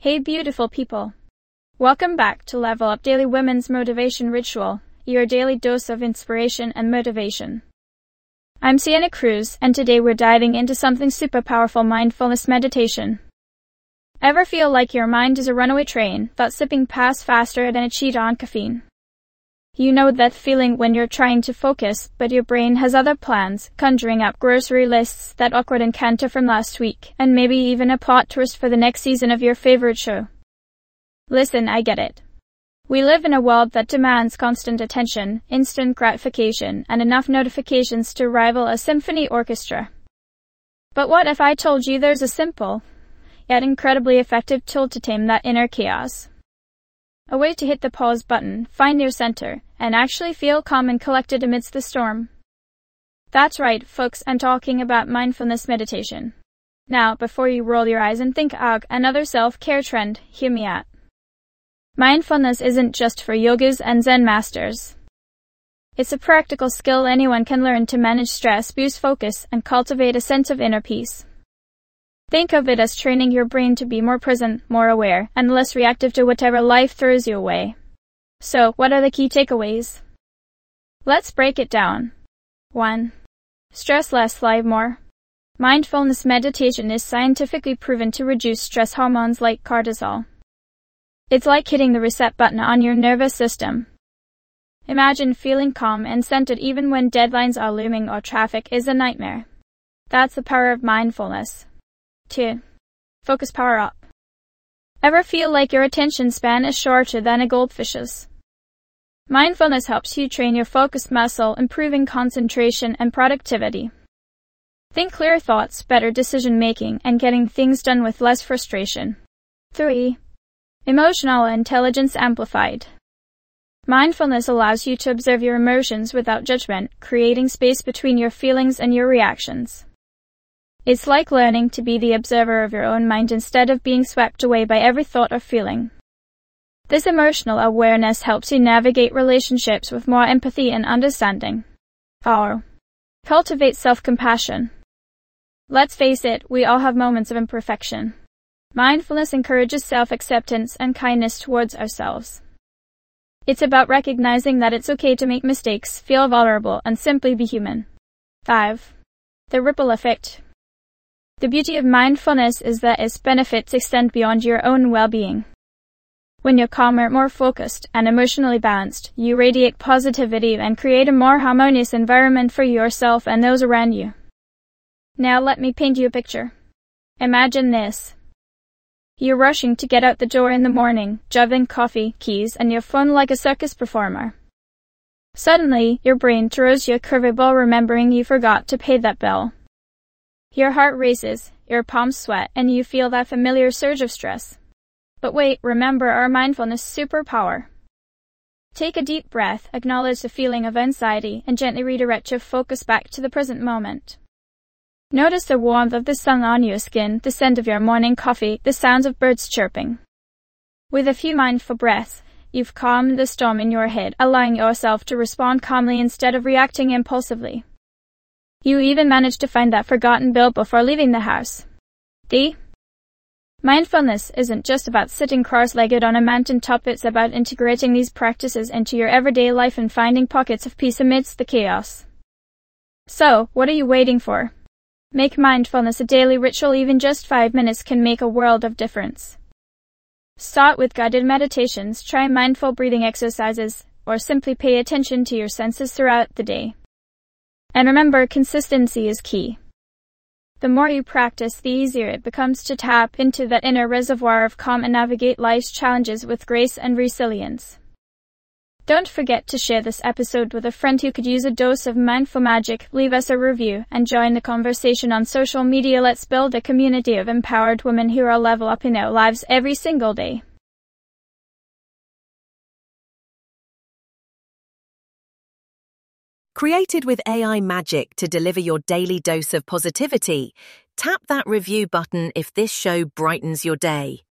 Hey beautiful people. Welcome back to Level Up Daily Women's Motivation Ritual, your daily dose of inspiration and motivation. I'm Sienna Cruz, and today we're diving into something super powerful: mindfulness meditation. Ever feel like your mind is a runaway train that's zipping past faster than a cheetah on caffeine? You know that feeling when you're trying to focus, but your brain has other plans, conjuring up grocery lists, that awkward encounter from last week, and maybe even a plot twist for the next season of your favorite show. Listen, I get it. We live in a world that demands constant attention, instant gratification, and enough notifications to rival a symphony orchestra. But what if I told you there's a simple, yet incredibly effective tool to tame that inner chaos? A way to hit the pause button, find your center, and actually feel calm and collected amidst the storm. That's right, folks, I'm talking about mindfulness meditation. Now, before you roll your eyes and think, "Ugh, another self-care trend," hear me out. Mindfulness isn't just for yogis and Zen masters. It's a practical skill anyone can learn to manage stress, boost focus, and cultivate a sense of inner peace. Think of it as training your brain to be more present, more aware, and less reactive to whatever life throws you away. So, what are the key takeaways? Let's break it down. 1. Stress less, thrive more. Mindfulness meditation is scientifically proven to reduce stress hormones like cortisol. It's like hitting the reset button on your nervous system. Imagine feeling calm and centered even when deadlines are looming or traffic is a nightmare. That's the power of mindfulness. 2. Focus power up. Ever feel like your attention span is shorter than a goldfish's? Mindfulness helps you train your focus muscle, improving concentration and productivity. Think clear thoughts, better decision making, and getting things done with less frustration. 3. Emotional intelligence amplified. Mindfulness allows you to observe your emotions without judgment, creating space between your feelings and your reactions. It's like learning to be the observer of your own mind instead of being swept away by every thought or feeling. This emotional awareness helps you navigate relationships with more empathy and understanding. 4. Cultivate self-compassion. Let's face it, we all have moments of imperfection. Mindfulness encourages self-acceptance and kindness towards ourselves. It's about recognizing that it's okay to make mistakes, feel vulnerable, and simply be human. 5. The ripple effect. The beauty of mindfulness is that its benefits extend beyond your own well-being. When you're calmer, more focused, and emotionally balanced, you radiate positivity and create a more harmonious environment for yourself and those around you. Now let me paint you a picture. Imagine this. You're rushing to get out the door in the morning, juggling coffee, keys, and your phone like a circus performer. Suddenly, your brain throws you a curveball, remembering you forgot to pay that bill. Your heart races, your palms sweat, and you feel that familiar surge of stress. But wait, remember our mindfulness superpower. Take a deep breath, acknowledge the feeling of anxiety, and gently redirect your focus back to the present moment. Notice the warmth of the sun on your skin, the scent of your morning coffee, the sounds of birds chirping. With a few mindful breaths, you've calmed the storm in your head, allowing yourself to respond calmly instead of reacting impulsively. You even managed to find that forgotten bill before leaving the house. Mindfulness isn't just about sitting cross-legged on a mountaintop, it's about integrating these practices into your everyday life and finding pockets of peace amidst the chaos. So, what are you waiting for? Make mindfulness a daily ritual. Even just 5 minutes can make a world of difference. Start with guided meditations, try mindful breathing exercises, or simply pay attention to your senses throughout the day. And remember, consistency is key. The more you practice, the easier it becomes to tap into that inner reservoir of calm and navigate life's challenges with grace and resilience. Don't forget to share this episode with a friend who could use a dose of mindful magic. Leave us a review and join the conversation on social media. Let's build a community of empowered women who are level up in their lives every single day. Created with AI magic to deliver your daily dose of positivity, tap that review button if this show brightens your day.